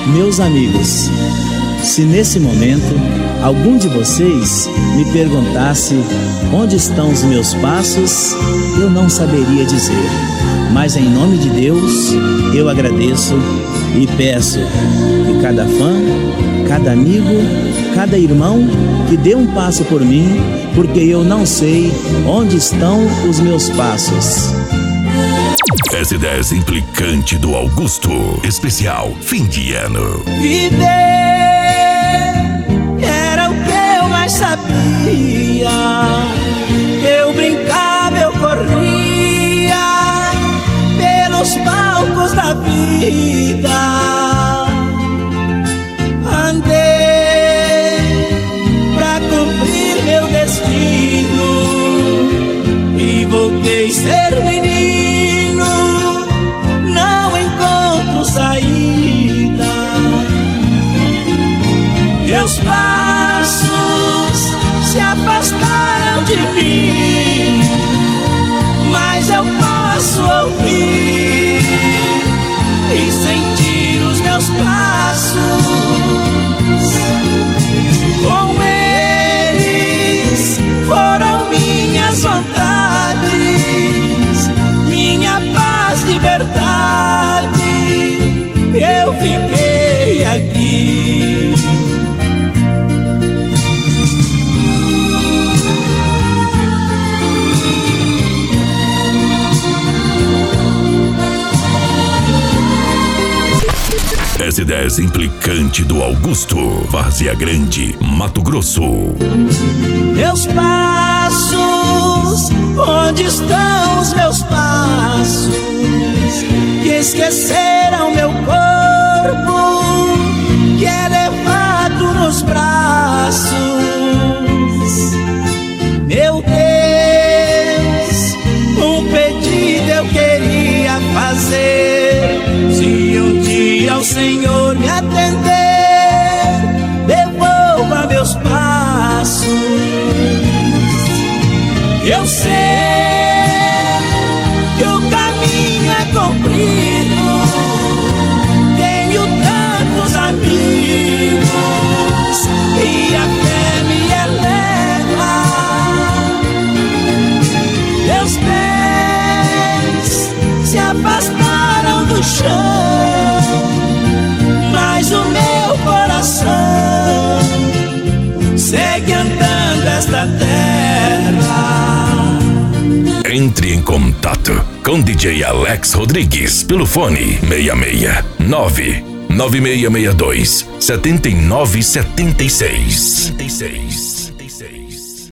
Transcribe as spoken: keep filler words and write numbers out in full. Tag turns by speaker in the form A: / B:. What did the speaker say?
A: Meus amigos, se nesse momento algum de vocês me perguntasse onde estão os meus passos, eu não saberia dizer. Mas em nome de Deus, eu agradeço e peço que cada fã, cada amigo, cada irmão que dê um passo por mim, porque eu não sei onde estão os meus passos.
B: S dez implicante do Augusto. Especial fim de ano.
C: Viver era o que eu mais sabia. Eu brincava, eu corria pelos palcos da vida. Andei pra cumprir meu destino e voltei a ser menino. Saída. Meus passos se afastaram de mim, mas eu posso ouvir e sentir os meus passos. Com eles foram minhas vontades, minha paz, liberdade. Eu fiquei aqui.
B: S dez implicante do Augusto. Várzea Grande, Mato Grosso.
C: Meus passos, onde estão os meus passos? Que esqueceram meu corpo, que é levado nos braços. Meu Deus, um pedido eu queria fazer. Se um dia o Senhor me atender, devolva meus passos. Eu sei que o caminho é comprido, tenho tantos amigos e a fé me eleva. Meus pés se afastaram do chão, mas o meu coração segue andando esta terra.
B: Entre em contato com D J Alex Rodrigues pelo fone seis seis nove nove seis seis dois sete nove sete seis.